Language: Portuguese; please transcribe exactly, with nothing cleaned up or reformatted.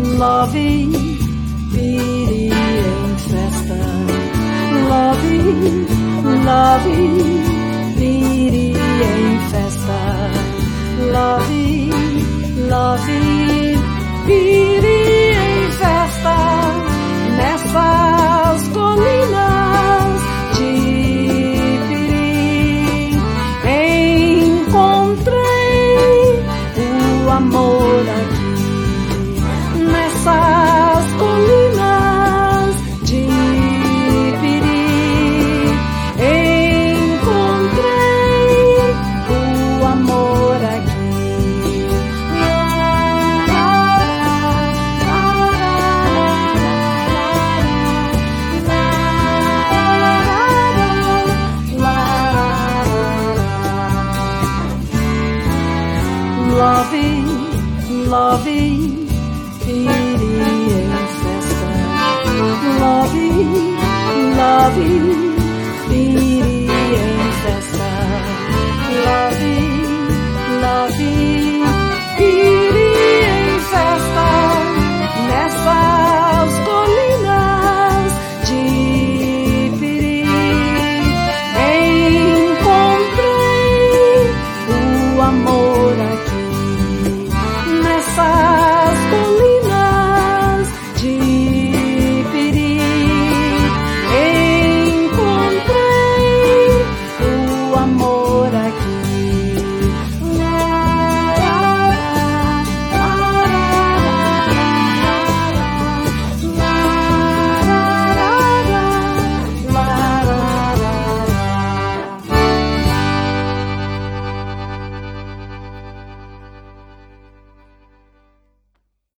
Love, piri em festa. Love, love, piri em festa. Love, love, piri em festa. Nessas colinas de piri encontrei o amor aqui. Nessas colinas de piri encontrei o amor aqui. Love, love, piri em festa. Love, love, piri em festa. Love,